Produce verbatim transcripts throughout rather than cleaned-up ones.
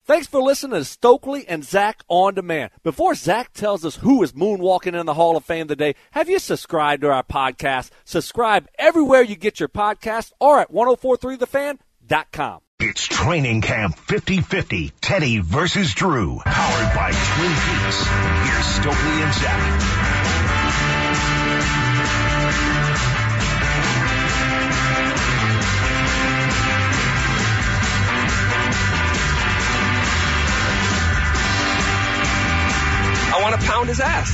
Thanks for listening to Stokely and Zach On Demand. Before Zach tells us who is moonwalking in the Hall of Fame today, have you subscribed to our podcast? Subscribe everywhere you get your podcast or at ten forty-three the fan dot com. It's Training Camp fifty fifty, Teddy versus Drew, powered by Twin Peaks. Here's Stokely and Zach. I want to pound his ass.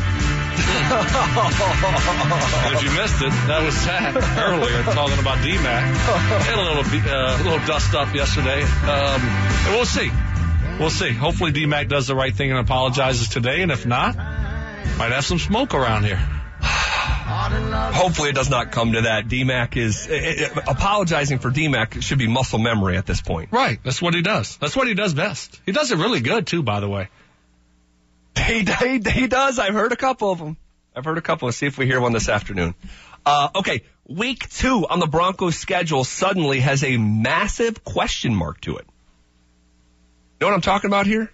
And if you missed it, that was Zach earlier talking about D-Mac. Had a little, uh, little dust up yesterday. Um, and we'll see. We'll see. Hopefully D-Mac does the right thing and apologizes today. And if not, might have some smoke around here. Hopefully it does not come to that. D-Mac is it, it, apologizing for D-Mac should be muscle memory at this point. Right. That's what he does. That's what he does best. He does it really good, too, by the way. He, he, he does. I've heard a couple of them. I've heard a couple. Let's see if we hear one this afternoon. Uh, okay, week two on the Broncos schedule suddenly has a massive question mark to it. You know what I'm talking about here?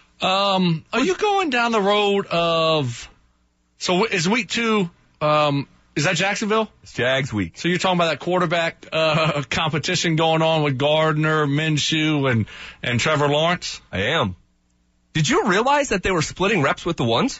Um, are you going down the road of, so is week two, um, is that Jacksonville? It's Jags week. So you're talking about that quarterback uh, competition going on with Gardner, Minshew, and, and Trevor Lawrence? I am. Did you realize that they were splitting reps with the ones?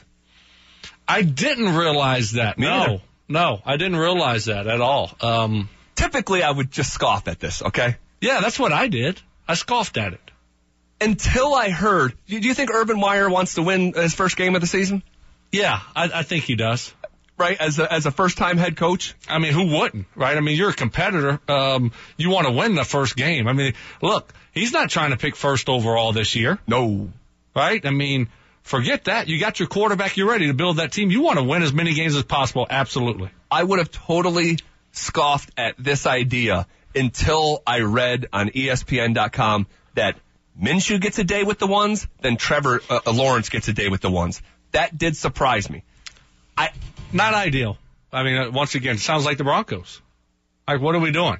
I didn't realize that. Me no, either. no, I didn't realize that at all. Um, Typically, I would just scoff at this, okay? Yeah, that's what I did. I scoffed at it. Until I heard, do you think Urban Meyer wants to win his first game of the season? Yeah, I, I think he does. Right, as a, as a first-time head coach? I mean, who wouldn't, right? I mean, you're a competitor. Um, you want to win the first game. I mean, look, he's not trying to pick first overall this year. No. Right? I mean, forget that. You got your quarterback. You're ready to build that team. You want to win as many games as possible. Absolutely. I would have totally scoffed at this idea until I read on E S P N dot com that Minshew gets a day with the ones, then Trevor uh, Lawrence gets a day with the ones. That did surprise me. I Not ideal. I mean, uh, once again, sounds like the Broncos. Like, what are we doing?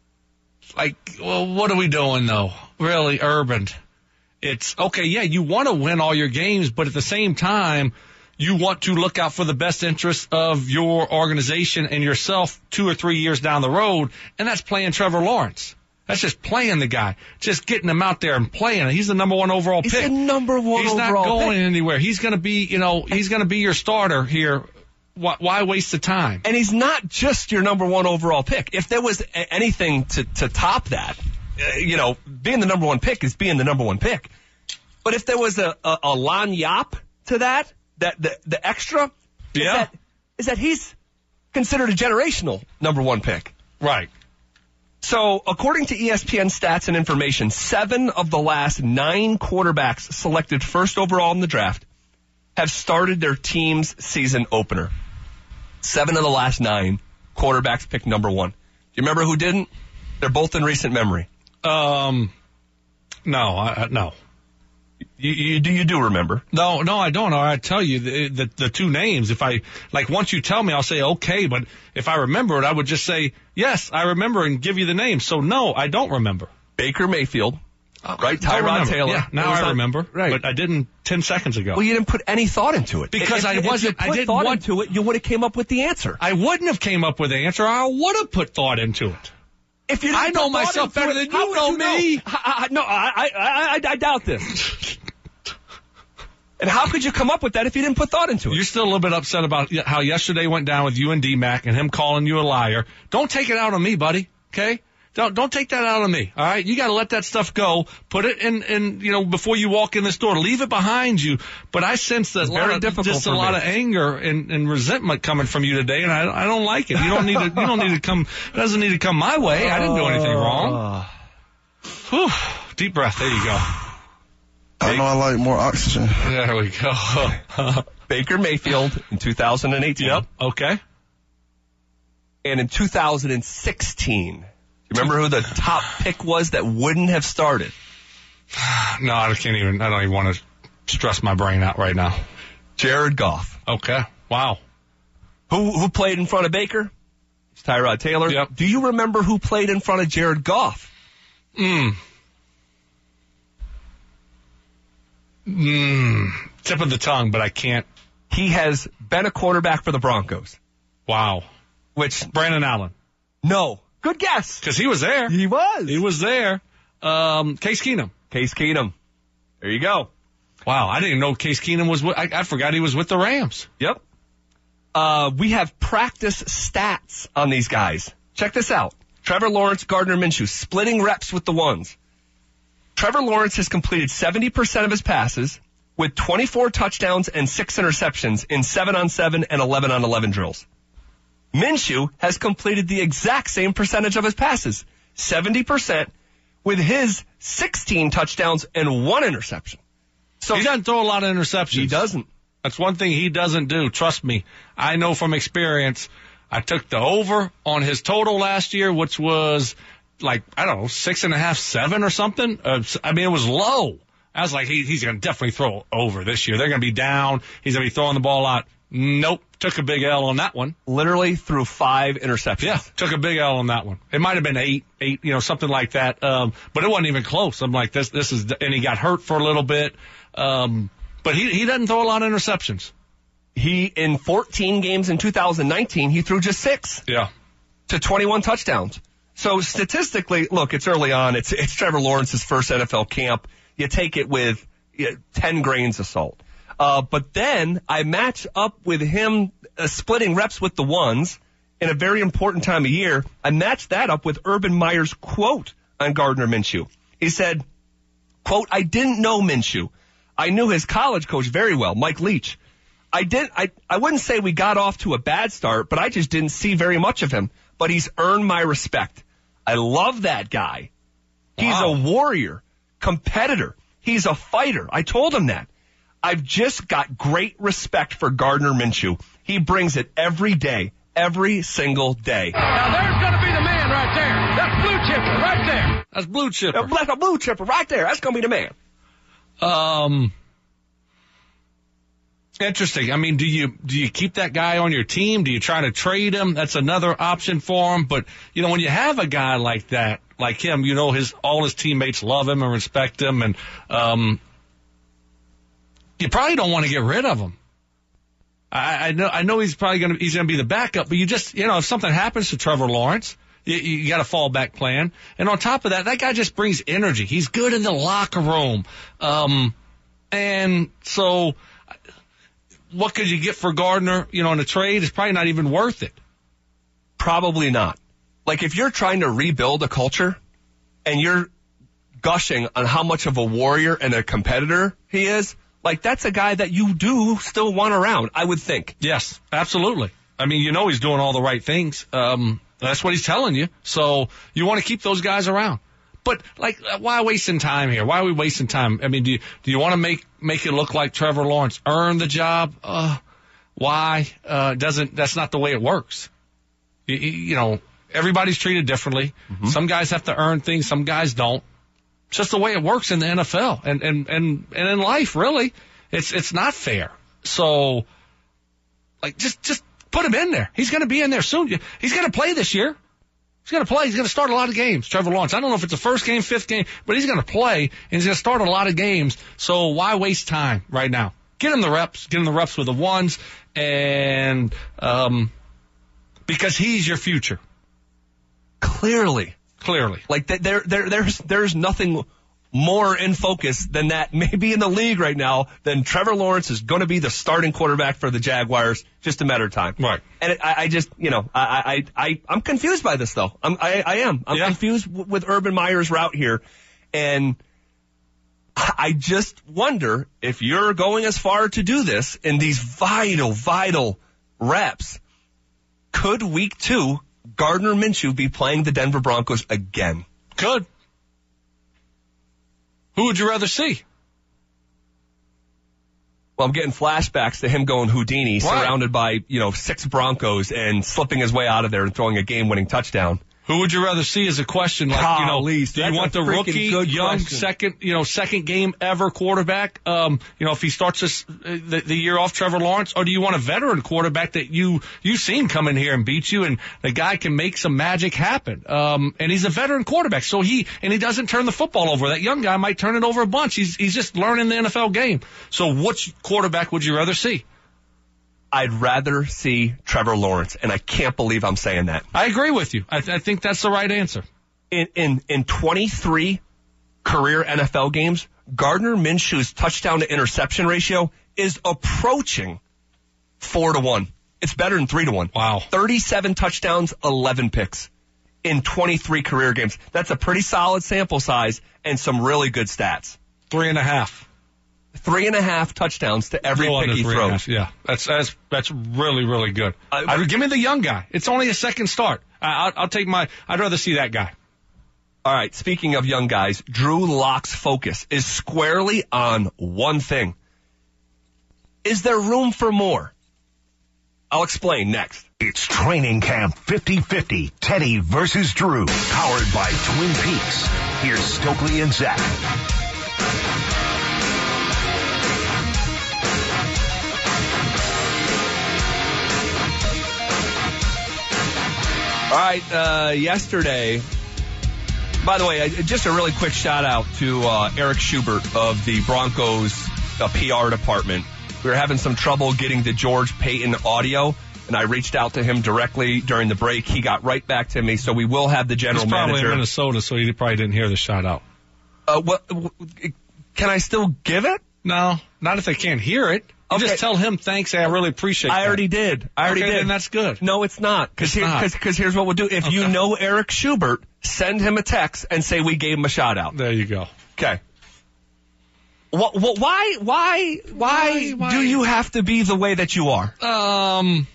Like, well, what are we doing, though? Really, Urban. It's, okay, yeah, you want to win all your games, but at the same time, you want to look out for the best interests of your organization and yourself two or three years down the road, and that's playing Trevor Lawrence. That's just playing the guy, just getting him out there and playing. He's the number one overall He's pick. He's the number one He's overall not going pick. anywhere. He's going to be, you know, he's going to be your starter here. Why, why waste the time? And he's not just your number one overall pick. If there was a- anything to, to top that, uh, you know, being the number one pick is being the number one pick. But if there was a, a, a lagniappe to that, that the, the extra, yeah. is, that, is that he's considered a generational number one pick. Right. So, according to E S P N stats and information, seven of the last nine quarterbacks selected first overall in the draft have started their team's season opener. Seven of the last nine quarterbacks picked number one. Do you remember who didn't? They're both in recent memory. Um, no, I, no. You, you do you do remember? No, no, I don't. I tell you the, the the two names. If I like, once you tell me, I'll say okay. But if I remember it, I would just say yes, I remember, and give you the name. So no, I don't remember. Baker Mayfield, oh, right? Tyrod Taylor. Yeah, now I on, remember. Right, but I didn't ten seconds ago. Well, you didn't put any thought into it because if, I if, wasn't. If you put I didn't thought want into it. You would have came up with the answer. I wouldn't have came up with the answer. I would have put thought into it. If you I know myself better than you know me. Know? I, I, no, I, I, I, I doubt this. And how could you come up with that if you didn't put thought into it? You're still a little bit upset about how yesterday went down with you and D-Mac and him calling you a liar. Don't take it out on me, buddy, okay? Don't don't take that out on me, all right? You got to let that stuff go. Put it in, in, you know, before you walk in this door. Leave it behind you. But I sense that very lot difficult of, just a for lot me. of anger and, and resentment coming from you today, and I I don't like it. You don't need to. You don't need to come. It doesn't need to come my way. I didn't do anything wrong. Whew. Deep breath. There you go. I know I like more oxygen. There we go. Baker Mayfield in two thousand eighteen. Yep. Okay. And in two thousand sixteen. You remember who the top pick was that wouldn't have started? No, I can't even. I don't even want to stress my brain out right now. Jared Goff. Okay. Wow. Who who played in front of Baker? It's Tyrod Taylor. Yep. Do you remember who played in front of Jared Goff? Hmm. Mm, tip of the tongue, but I can't. He has been a quarterback for the Broncos. Wow. Which, Brandon Allen. no. Good guess. Because he was there. He was. He was there. Um, Case Keenum. Case Keenum. There you go. Wow, I didn't even know Case Keenum was with, I, I forgot he was with the Rams. Yep. Uh, we have practice stats on these guys. Check this out. Trevor Lawrence, Gardner Minshew, splitting reps with the ones. Trevor Lawrence has completed seventy percent of his passes with twenty-four touchdowns and six interceptions in seven on seven and eleven on eleven drills. Minshew has completed the exact same percentage of his passes, seventy percent, with his sixteen touchdowns and one interception. So He doesn't throw a lot of interceptions. He doesn't. That's one thing he doesn't do. Trust me. I know from experience. I took the over on his total last year, which was like, I don't know, six and a half, seven or something. Uh, I mean, it was low. I was like, he, he's going to definitely throw over this year. They're going to be down. He's going to be throwing the ball out. Nope. Took a big L on that one. Literally threw five interceptions. Yeah, took a big L on that one. It might have been eight, eight, you know, something like that. Um, but it wasn't even close. I'm like, this, this is, and he got hurt for a little bit. Um, but he, he doesn't throw a lot of interceptions. He, in fourteen games in two thousand nineteen, he threw just six. Yeah. To twenty-one touchdowns. So statistically, look, it's early on. It's, it's Trevor Lawrence's first N F L camp. You take it with you know, ten grains of salt. Uh, but then I match up with him uh, splitting reps with the ones in a very important time of year. I matched that up with Urban Meyer's quote on Gardner Minshew. He said, quote, I didn't know Minshew. I knew his college coach very well, Mike Leach. I didn't, I, I wouldn't say we got off to a bad start, but I just didn't see very much of him. But he's earned my respect. I love that guy. He's Wow. a warrior, competitor. He's a fighter. I told him that. I've just got great respect for Gardner Minshew. He brings it every day, every single day. Now there's going to be the man right there. That's blue chipper right there. That's blue chipper. That's a blue chipper right there. That's going to be the man. Um, interesting. I mean, do you do you keep that guy on your team? Do you try to trade him? That's another option for him. But you know, when you have a guy like that, like him, you know, his all his teammates love him and respect him, and um, you probably don't want to get rid of him. I, I know I know he's probably gonna he's gonna be the backup, but you just you know if something happens to Trevor Lawrence, you, you got a fallback plan. And on top of that, that guy just brings energy. He's good in the locker room. Um, and so what could you get for Gardner, you know, in a trade? It's probably not even worth it. Probably not. Like if you're trying to rebuild a culture and you're gushing on how much of a warrior and a competitor he is, like that's a guy that you do still want around, I would think. Yes, absolutely. I mean, you know he's doing all the right things. Um, that's what he's telling you. So you want to keep those guys around. But like, why wasting time here? Why are we wasting time? I mean, do you, do you want to make, make it look like Trevor Lawrence earned the job? Uh, why? Uh, doesn't, that's not the way it works. You, you know, everybody's treated differently. Mm-hmm. Some guys have to earn things. Some guys don't. It's just the way it works in the N F L and, and, and, and in life, really. It's, it's not fair. So, like, just, just put him in there. He's going to be in there soon. He's going to play this year. He's going to play. He's going to start a lot of games, Trevor Lawrence. I don't know if it's the first game, fifth game, but he's going to play, and he's going to start a lot of games. So why waste time right now? Get him the reps. Get him the reps with the ones, and um, because he's your future. Clearly. Clearly. Like, there, there, there's, there's nothing more in focus than that maybe in the league right now than Trevor Lawrence is going to be the starting quarterback for the Jaguars. Just a matter of time. Right. And it, I, I just, you know, I, I, I, I'm confused by this though. I'm, I, I am. I'm yeah. confused w- with Urban Meyer's route here. And I just wonder if you're going as far to do this in these vital, vital reps, could week two Gardner Minshew be playing the Denver Broncos again? Could. Who would you rather see? Well, I'm getting flashbacks to him going Houdini, right. surrounded by, you know, six Broncos and slipping his way out of there and throwing a game-winning touchdown. Who would you rather see is a question like, Golly, you know, do you that's want a the freaking rookie, good young, question. second, you know, second game ever quarterback, um, you know, if he starts this, uh, the, the year off Trevor Lawrence, or do you want a veteran quarterback that you, you've seen come in here and beat you and the guy can make some magic happen? Um, and he's a veteran quarterback, so he, and he doesn't turn the football over. That young guy might turn it over a bunch. He's, he's just learning the N F L game. So which quarterback would you rather see? I'd rather see Trevor Lawrence, and I can't believe I'm saying that. I agree with you. I, th- I think that's the right answer. In, in, in twenty-three career N F L games, Gardner Minshew's touchdown to interception ratio is approaching four to one. It's better than three to one. Wow. thirty-seven touchdowns, eleven picks in twenty-three career games. That's a pretty solid sample size and some really good stats. Three and a half. Three and a half touchdowns to every Go pick under he three and a throws. half. Yeah, that's that's that's really really good. Uh, I, give me the young guy. It's only a second start. I, I'll, I'll take my. I'd rather see that guy. All right, speaking of young guys, Drew Lock's focus is squarely on one thing. Is there room for more? I'll explain next. It's Training Camp fifty-fifty, Teddy versus Drew, powered by Twin Peaks. Here's Stokely and Zach. All right, uh, yesterday, by the way, uh, just a really quick shout out to uh, Eric Schubert of the Broncos uh, P R department. We were having some trouble getting the George Payton audio, and I reached out to him directly during the break. He got right back to me, so we will have the general He's probably manager. in Minnesota, so he probably didn't hear the shout out. Uh, what, can I still give it? No, not if they can't hear it. You Okay. just tell him thanks. Hey, I really appreciate it. I already did. I already okay, did. Then that's good. No, it's not. Because It's not. here, here's what we'll do. If you Okay. know Eric Schubert, send him a text and say we gave him a shout out. There you go. Okay. What, what, why, why, why, Why- why- do you have to be the way that you are? Um,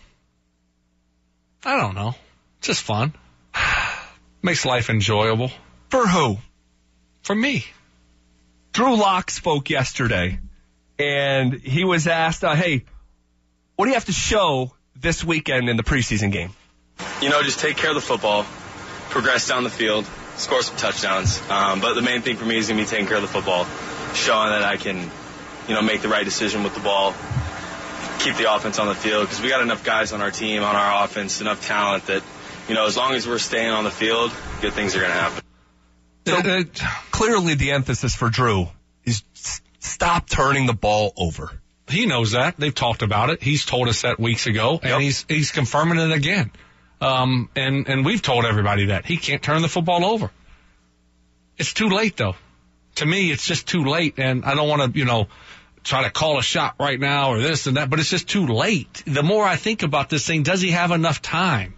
I don't know. Just fun. Makes life enjoyable For who? for me. Drew Lock spoke yesterday, and he was asked, uh, hey, what do you have to show this weekend in the preseason game? You know, just take care of the football, progress down the field, score some touchdowns. Um, but the main thing for me is going to be taking care of the football, showing that I can, you know, make the right decision with the ball, keep the offense on the field, because we got enough guys on our team, on our offense, enough talent that, you know, as long as we're staying on the field, good things are going to happen. So, Uh, uh, clearly the emphasis for Drew is s- stop turning the ball over. He knows that. They've talked about it. He's told us that weeks ago, and Yep. he's he's confirming it again. Um, and and we've told everybody that he can't turn the football over. It's too late, though. To me, it's just too late, and I don't want to, you know, try to call a shot right now or this and that. But it's just too late. The more I think about this thing, does he have enough time?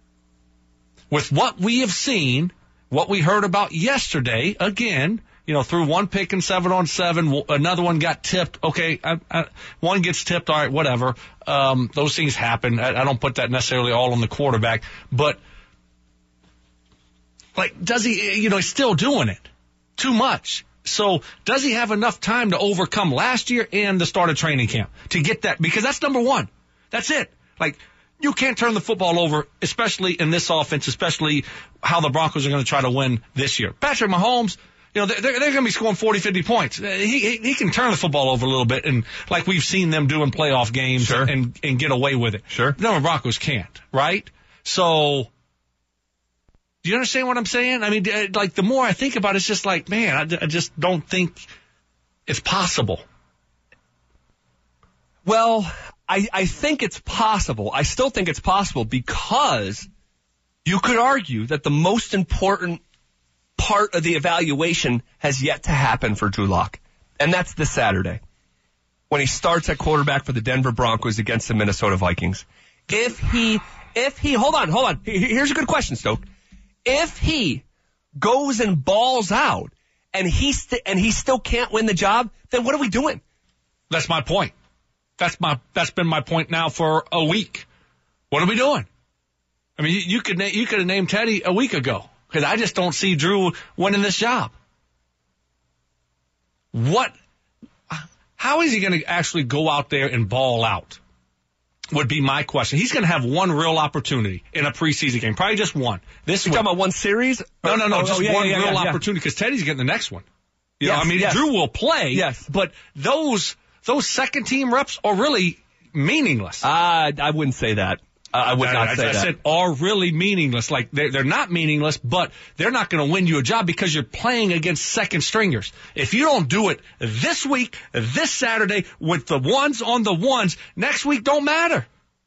With what we have seen, what we heard about yesterday, again, you know, through one pick and seven on seven, another one got tipped. Okay, I, I, one gets tipped. All right, whatever. Um, those things happen. I, I don't put that necessarily all on the quarterback, but like, does he? You know, he's still doing it too much. So does he have enough time to overcome last year and the start of training camp to get that? Because that's number one. That's it. Like, you can't turn the football over, especially in this offense, especially how the Broncos are going to try to win this year. Patrick Mahomes, you know, they're, they're going to be scoring forty, fifty points. He, he he can turn the football over a little bit, and like we've seen them do in playoff games, Sure. and, and get away with it. Sure. No, the Broncos can't, right? So, do you understand what I'm saying? I mean, like, the more I think about it, it's just like, man, I, I just don't think it's possible. Well, I, I think it's possible. I still think it's possible because you could argue that the most important part of the evaluation has yet to happen for Drew Lock. And that's this Saturday when he starts at quarterback for the Denver Broncos against the Minnesota Vikings. If he, if he, hold on, hold on. Here's a good question, Stoke. If he goes and balls out and he, st- and he still can't win the job, then what are we doing? That's my point. That's my, that's been my point now for a week. What are we doing? I mean, you, you could, na- you could have named Teddy a week ago, because I just don't see Drew winning this job. What, how is he going to actually go out there and ball out? would be my question. He's going to have one real opportunity in a preseason game, probably just one. This You one, talking about one series? no, no, no, Oh, just oh, yeah, one yeah, real yeah, yeah. opportunity because Teddy's getting the next one. You Yes, know, I mean, yes. Drew will play, Yes. but those those second team reps are really meaningless. Uh, I wouldn't say that. Uh, I would not I, say I that. said are really meaningless. Like they're, they're not meaningless, but they're not going to win you a job because you're playing against second stringers. If you don't do it this week, this Saturday, with the ones on the ones, next week don't matter.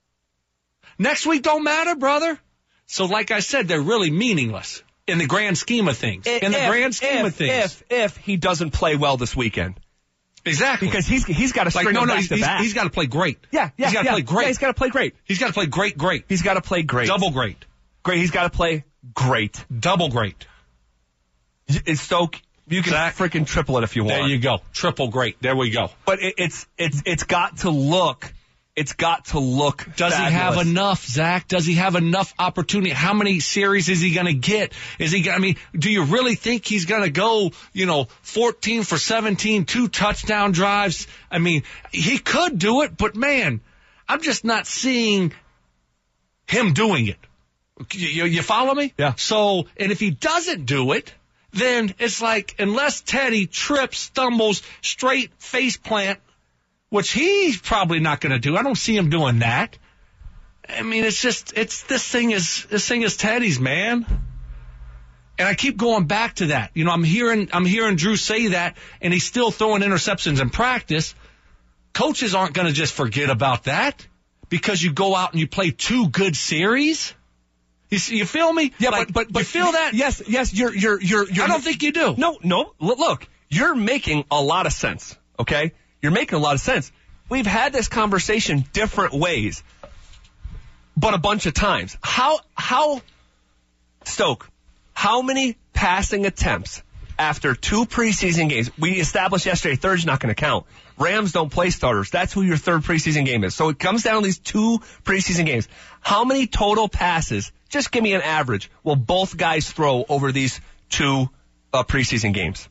Next week don't matter, brother. So like I said, they're really meaningless in the grand scheme of things. If, in the grand scheme if, of things. If, if he doesn't play well this weekend. Exactly. Because he's he's got to like, string no, them no, back he's, to he's, back. he's got to play great. Yeah, yeah, He's got to yeah. play great. Yeah, he's got to play great. He's got to play great, great. He's got to play great. Double great. Great. He's got to play great. Double great. It's Stoke, you can Zach, freaking triple it if you want. There you go. Triple great. There we go. But it, it's it's it's got to look. It's got to look. Does fabulous. he have enough, Zach? Does he have enough opportunity? How many series is he going to get? Is he? I mean, do you really think he's going to go, you know, fourteen for seventeen, two touchdown drives? I mean, he could do it, but man, I'm just not seeing him doing it. You, you follow me? Yeah. So, and if he doesn't do it, then it's like, unless Teddy trips, stumbles, straight face plant, which he's probably not going to do. I don't see him doing that. I mean, it's just, it's, this thing is, this thing is Teddy's, man. And I keep going back to that. You know, I'm hearing, I'm hearing Drew say that, and he's still throwing interceptions in practice. Coaches aren't going to just forget about that because you go out and you play two good series. You see, you feel me? Yeah, Like, but, but but you feel that? Yes, yes. You're you're you're. you're I don't think you do. No, no. L- Look, you're making a lot of sense. Okay, you're making a lot of sense. We've had this conversation different ways, but a bunch of times. How how Stoke? How many passing attempts after two preseason games? We established yesterday third's not going to count. Rams don't play starters. That's who your third preseason game is. So it comes down to these two preseason games. How many total passes, just give me an average, will both guys throw over these two uh, preseason games?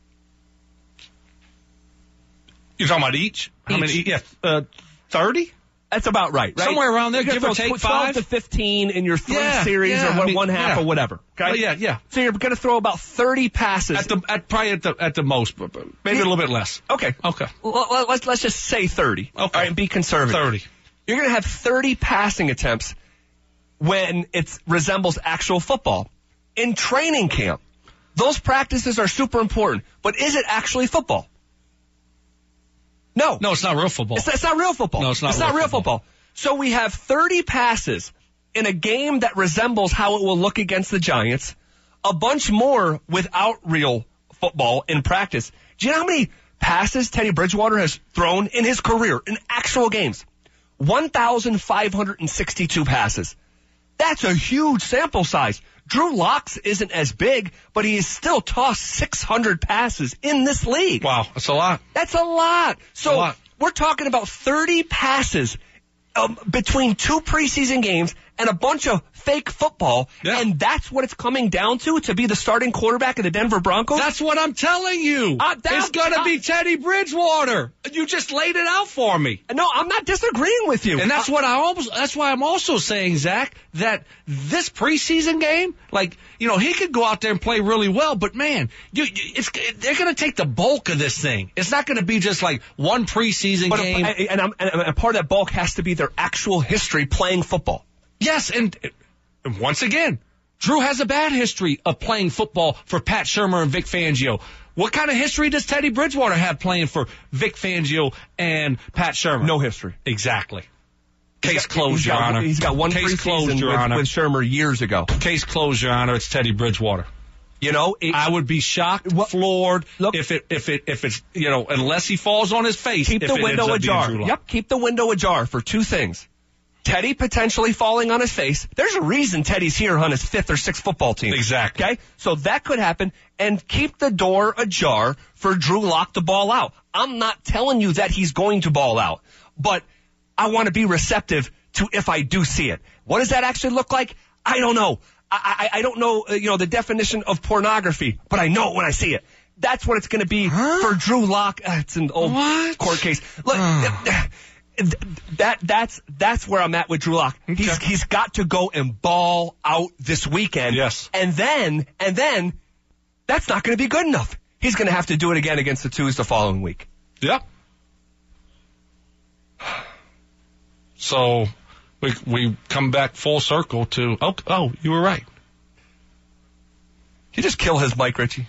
You're talking about each? How Each. many? Yeah, uh, thirty? That's about right, right? Somewhere around there, You're give gonna or throw take tw- twelve five. to fifteen in your three Yeah, series yeah, or one, I mean, one half yeah. or whatever. Okay? Oh, yeah, yeah. So you're going to throw about thirty passes. At the at probably at the at the most, but but maybe a little bit less. okay. Okay. L- l- let's, let's just say thirty. Okay. All right, and be conservative. Thirty. You're going to have thirty passing attempts when it resembles actual football. In training camp, those practices are super important, but is it actually football? No. No, it's not real football. It's, it's not real football. No, it's not It's real not real football. football. So we have thirty passes in a game that resembles how it will look against the Giants, a bunch more without real football in practice. Do you know how many passes Teddy Bridgewater has thrown in his career in actual games? one thousand five hundred sixty-two passes. That's a huge sample size. Drew Lock's isn't as big, but he has still tossed six hundred passes in this league. Wow, that's a lot. That's a lot. So a lot. we're talking about thirty passes um, between two preseason games and a bunch of fake football, Yeah. and that's what it's coming down to, to be the starting quarterback of the Denver Broncos? That's what I'm telling you. Uh, that- it's going to uh, be Teddy Bridgewater. You just laid it out for me. No, I'm not disagreeing with you. And that's Uh, what I almost, that's why I'm also saying, Zach, that this preseason game, like, you know, he could go out there and play really well, but man, you, you, it's, they're going to take the bulk of this thing. It's not going to be just like one preseason but game. A, and, I'm, and a part of that bulk has to be their actual history playing football. Yes, and, and once again, Drew has a bad history of playing football for Pat Shurmur and Vic Fangio. What kind of history does Teddy Bridgewater have playing for Vic Fangio and Pat Shurmur? No history. Exactly. Case He's got- closed, he's Your got, Honor. He's got one Case preseason closed, Your with, Honor. with Shurmur years ago. Case closed, Your Honor. It's Teddy Bridgewater. You know, it, I would be shocked, What- floored, Look- if it if it if it's you know unless he falls on his face. keep if the it window ends up being ajar. Drew Lock. Yep, keep the window ajar for two things. Teddy potentially falling on his face. There's a reason Teddy's here on his fifth or sixth football team. Exactly. Okay? So that could happen. And keep the door ajar for Drew Lock to ball out. I'm not telling you that he's going to ball out, but I want to be receptive to if I do see it. What does that actually look like? I don't know. I, I, I don't know, uh, you know, the definition of pornography, but I know it when I see it. That's what it's going to be Huh? for Drew Lock. Uh, it's an old What? court case. Look, Uh. that that's that's where I'm at with Drew Lock. Okay. He's he's got to go and ball out this weekend. Yes. And then and then that's not going to be good enough. He's going to have to do it again against the Twos the following week. Yep. So we we come back full circle to oh oh you were right. He just kill his mic, Richie.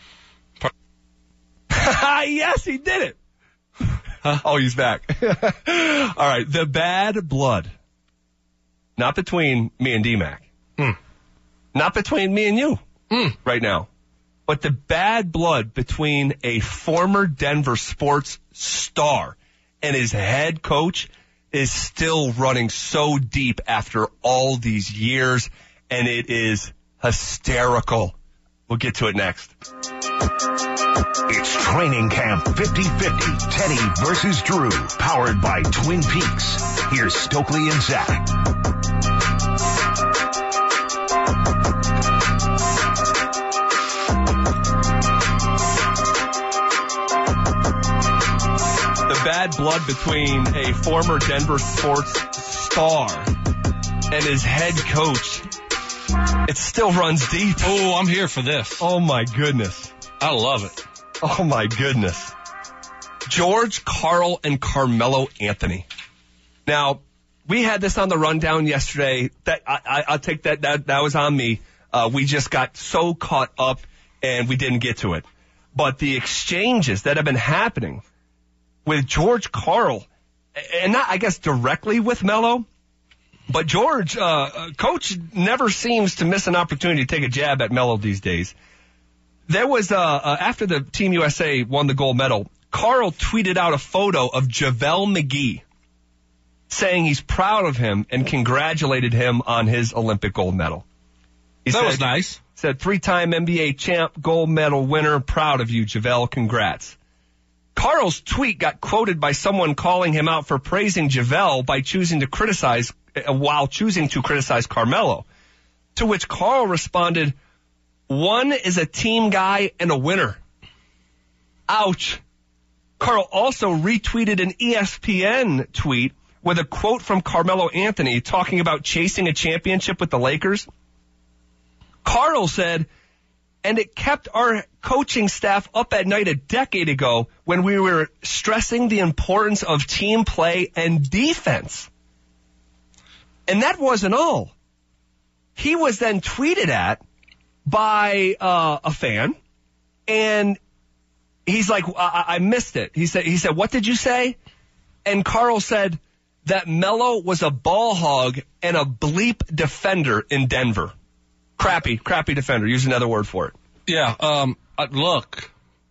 Yes, he did it. Huh? Oh, he's back. All right, the bad blood. Not between me and D-Mac. Mm. Not between me and you mm. right now. But the bad blood between a former Denver sports star and his head coach is still running so deep after all these years, and it is hysterical. We'll get to it next. It's Training Camp fifty fifty, Teddy versus Drew, powered by Twin Peaks. Here's Stokely and Zach. The bad blood between a former Denver sports star and his head coach, it still runs deep. Oh, I'm here for this. Oh, my goodness. I love it. Oh, my goodness. George Karl and Carmelo Anthony. Now, we had this on the rundown yesterday. That I, I, I'll take that. That, that was on me. Uh, we just got so caught up and we didn't get to it. But the exchanges that have been happening with George Karl, and not, I guess, directly with Melo, but George, uh, coach never seems to miss an opportunity to take a jab at Melo these days. There was, uh, uh, after the Team U S A won the gold medal, Karl tweeted out a photo of JaVale McGee saying he's proud of him and congratulated him on his Olympic gold medal. He that said, was nice. Said, three-time N B A champ, gold medal winner, proud of you, JaVale, congrats. Karl's tweet got quoted by someone calling him out for praising JaVale by choosing to criticize, uh, while choosing to criticize Carmelo. To which Karl responded, one is a team guy and a winner. Ouch. Karl also retweeted an E S P N tweet with a quote from Carmelo Anthony talking about chasing a championship with the Lakers. Karl said, and it kept our coaching staff up at night a decade ago when we were stressing the importance of team play and defense. And that wasn't all. He was then tweeted at by uh, a fan, and he's like, I-, I missed it. He said, he said, what did you say? And Karl said that Melo was a ball hog and a bleep defender in Denver. Crappy, crappy defender. Use another word for it. Yeah, um, uh, look,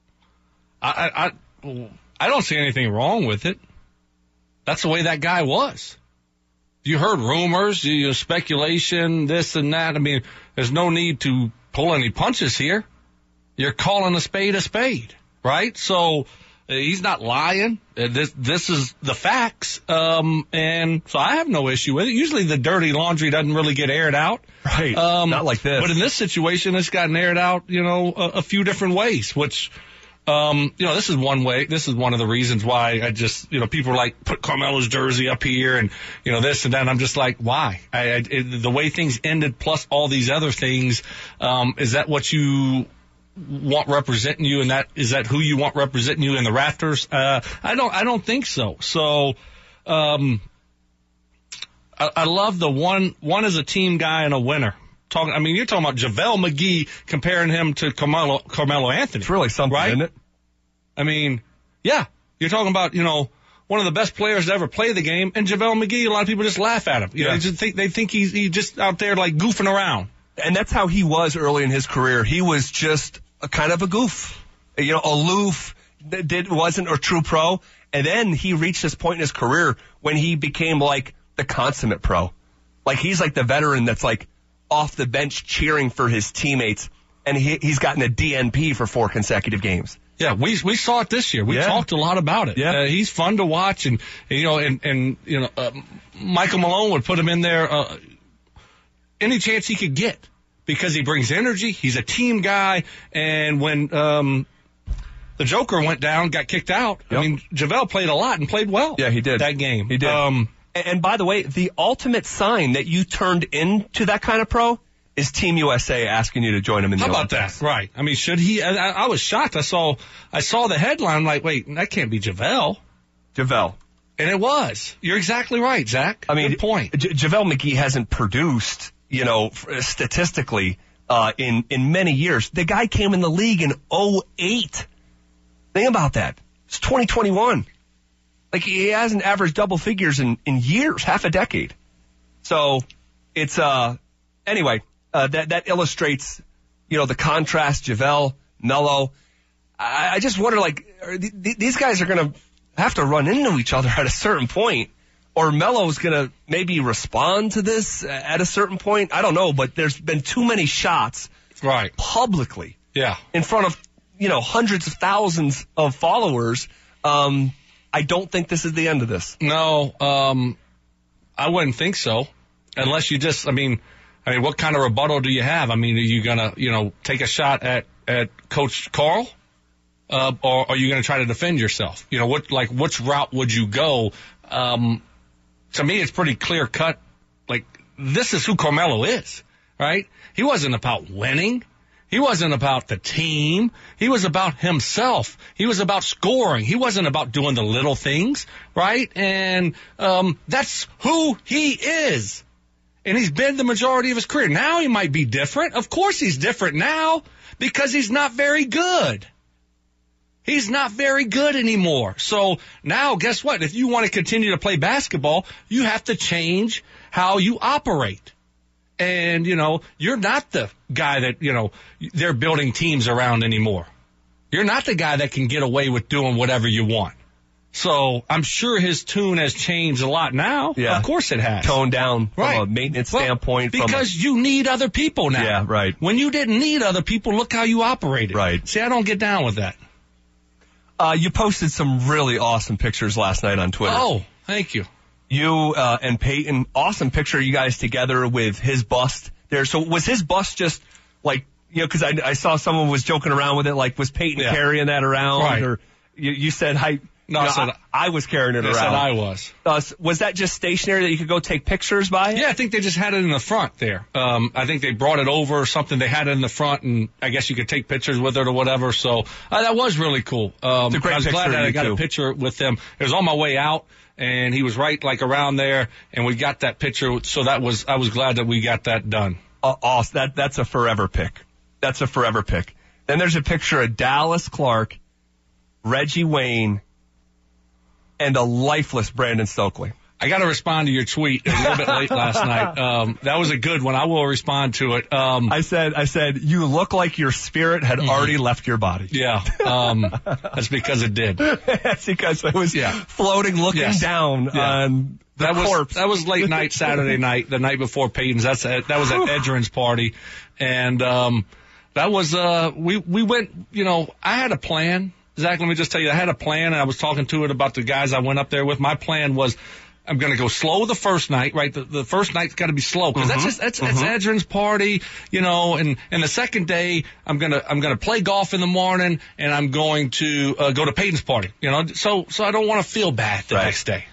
I, I, I don't see anything wrong with it. That's the way that guy was. You heard rumors, you speculation, this and that. I mean, there's no need to pull any punches here. You're calling a spade a spade, right? So uh, he's not lying. Uh, this this is the facts, um, and so I have no issue with it. Usually the dirty laundry doesn't really get aired out. Right, um, not like this. But in this situation, it's gotten aired out, you know, a, a few different ways, which, um, you know, this is one way. This is one of the reasons why I just, you know, people are like, put Carmelo's jersey up here and, you know, this and that. And I'm just like, why? I, I, it, the way things ended plus all these other things, um, is that what you want representing you, and that is that who you want representing you in the rafters? Uh, I don't, I don't think so. So, um, I, I love the one, one is a team guy and a winner. Talking, I mean, you're talking about JaVale McGee comparing him to Carmelo, Carmelo Anthony. It's really something, right? isn't it? I mean, yeah, you're talking about, you know, one of the best players to ever play the game, and JaVale McGee, a lot of people just laugh at him. You yeah. know, they just think, they think he's, he's just out there like goofing around. And that's how he was early in his career. He was just a kind of a goof, you know, aloof, did, wasn't a true pro. And then he reached this point in his career when he became like the consummate pro. Like he's like the veteran that's like off the bench cheering for his teammates. And he, he's gotten a D N P for four consecutive games. Yeah, we we saw it this year. We yeah. talked a lot about it. Yeah. Uh, he's fun to watch, and you know, and and you know, uh, Michael Malone would put him in there uh, any chance he could get because he brings energy. He's a team guy, and when um, the Joker went down, got kicked out. Yep. I mean, JaVale played a lot and played well. Yeah, he did. That game. He did. Um, and, and by the way, the ultimate sign that you turned into that kind of pro is Team U S A asking you to join them in the How about Olympics. that? Right. I mean, should he? I, I was shocked. I saw I saw the headline. I'm like, wait, that can't be JaVale. JaVale. And it was. You're exactly right, Zach. I mean, good point. J- JaVale McGee hasn't produced, you know, f- statistically uh, in in many years. The guy came in the league in oh eight. Think about that. It's twenty twenty-one. Like, he hasn't averaged double figures in, in years, half a decade. So it's uh anyway. Uh, that that illustrates, you know, the contrast. JaVale, Melo. I, I just wonder, like, are th- th- these guys are going to have to run into each other at a certain point, or Melo's going to maybe respond to this at a certain point. I don't know, but there's been too many shots, Right. publicly, Yeah. in front of, you know, hundreds of thousands of followers. Um, I don't think this is the end of this. No, um, I wouldn't think so, unless you just. I mean. I mean, what kind of rebuttal do you have? I mean, are you gonna, you know, take a shot at, at Coach Carl? Uh, or are you gonna try to defend yourself? You know, what, like, which route would you go? Um, to me, it's pretty clear cut. Like, this is who Carmelo is, right? He wasn't about winning. He wasn't about the team. He was about himself. He was about scoring. He wasn't about doing the little things, right? And, um, that's who he is. And he's been the majority of his career. Now he might be different. Of course he's different now because he's not very good. He's not very good anymore. So now guess what? If you want to continue to play basketball, you have to change how you operate. And, you know, you're not the guy that, you know, they're building teams around anymore. You're not the guy that can get away with doing whatever you want. So I'm sure his tune has changed a lot now. Yeah. Of course it has. Toned down from Right. a maintenance Well, standpoint. From because a, you need other people now. Yeah, right. When you didn't need other people, look how you operated. Right. See, I don't get down with that. uh, you posted some really awesome pictures last night on Twitter. Oh, thank you. You uh, and Peyton, awesome picture of you guys together with his bust there. So was his bust just like, you know, because I, I saw someone was joking around with it, like was Peyton Yeah. carrying that around? Right. Or you, you said, I, No, you I know, said- I, I was carrying it I around. said I was. Uh, was that just stationary that you could go take pictures by? Yeah, I think they just had it in the front there. Um, I think they brought it over or something. They had it in the front, and I guess you could take pictures with it or whatever. So uh, that was really cool. Um, It's a great I was picture glad of that I you, got too. a picture with them. It was on my way out, and he was right like around there, and we got that picture. So that was I was glad that we got that done. Uh, awesome. That, that's a forever pick. That's a forever pick. Then there's a picture of Dallas Clark, Reggie Wayne, and a lifeless Brandon Stokely. I got to respond to your tweet. It was a little bit late last night. Um, that was a good one. I will respond to it. Um, I said, I said, you look like your spirit had already left your body. yeah, um, that's because it did. That's because it was Yeah. floating, looking Yes. down Yeah. on the That was corpse. that was late night Saturday night, the night before Peyton's. That's at, that was at Edgerrin's party, and um, that was uh we we went. You know, I had a plan. Zach, let me just tell you, I had a plan, and I was talking to it about the guys I went up there with. My plan was, I'm going to go slow the first night, right? The, the first night's got to be slow because that's just that's that's Edgerrin's party, you know. And and the second day, I'm gonna I'm gonna play golf in the morning, and I'm going to uh, go to Peyton's party, you know. So so I don't want to feel bad the Right. next day.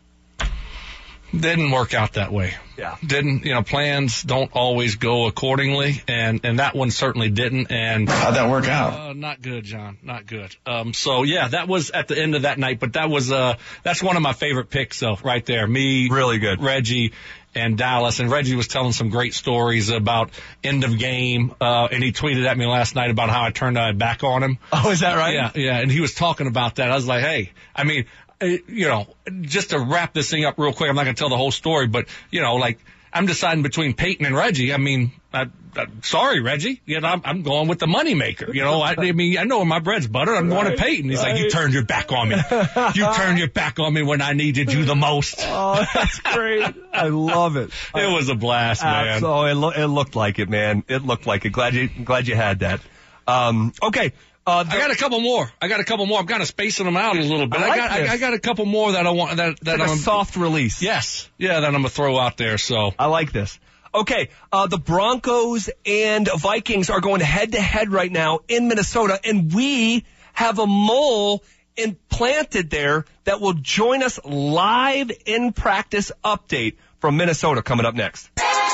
Didn't work out that way. Yeah. Didn't, you know, plans don't always go accordingly, and, and that one certainly didn't, and How'd that work out? uh, not good, John, not good. Um, so yeah, that was at the end of that night, but that was, uh, that's one of my favorite picks, though, right there. Me, Really good. Reggie, and Dallas, and Reggie was telling some great stories about end of game, uh, and he tweeted at me last night about how I turned my back on him. Oh, is that right? Yeah, yeah, and he was talking about that. I was like, hey, I mean, uh, you know, just to wrap this thing up real quick, I'm not going to tell the whole story, but, you know, like, I'm deciding between Peyton and Reggie. I mean, I, I, sorry, Reggie, you know, I'm, I'm going with the moneymaker. You know, I, I mean, I know where my bread's buttered. I'm going to Peyton. He's like, you turned your back on me. You turned your back on me when I needed you the most. Oh, that's great. I love it. It was a blast, man. So it, lo- it looked like it, man. It looked like it. Glad you, glad you had that. Um, okay. Uh, I got a couple more. I got a couple more. I'm kind of spacing them out a little bit. I like got this. I, I got a couple more that I want that that like I'm a soft release. Yes, yeah, that I'm gonna throw out there. So I like this. Okay, uh, the Broncos and Vikings are going head to head right now in Minnesota, and we have a mole implanted there that will join us live in practice. Update from Minnesota coming up next.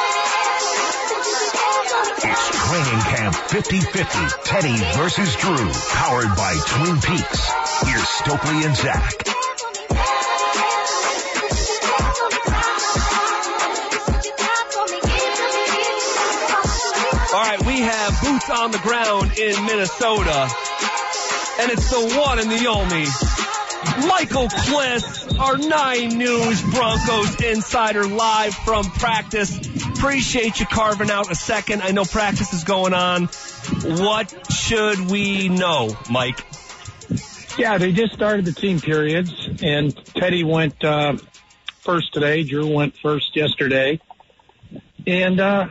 It's Training Camp fifty fifty, Teddy versus Drew, powered by Twin Peaks. Here's Stokely and Zach. All right, we have boots on the ground in Minnesota, and it's the one and the only Michael Kliss, our nine News Broncos insider, live from practice. Appreciate you carving out a second. I know practice is going on. What should we know, Mike? Yeah, they just started the team periods, and Teddy went uh, first today. Drew went first yesterday. And, uh,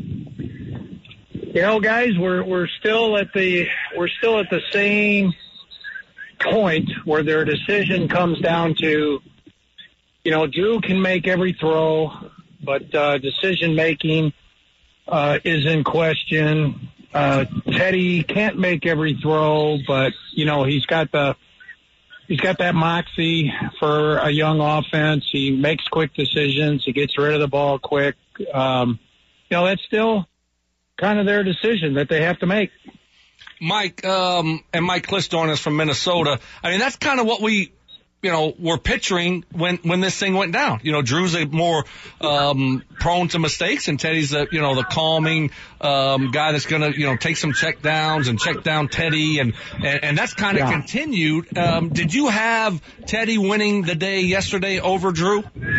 you know, guys, we're we're still at the we're still at the same point where their decision comes down to, you know, Drew can make every throw, but uh, decision making uh, is in question. Uh, Teddy can't make every throw, but you know he's got the he's got that moxie for a young offense. He makes quick decisions. He gets rid of the ball quick. Um, you know that's still kind of their decision that they have to make. Mike, um, and Mike Kliss joining us from Minnesota. I mean, that's kind of what we, you know, were picturing when, when this thing went down. You know, Drew's a more, um, prone to mistakes, and Teddy's a, you know, the calming, um, guy that's gonna, you know, take some check downs and check down Teddy, and, and, and that's kind of yeah. continued. Um, did you have Teddy winning the day yesterday over Drew?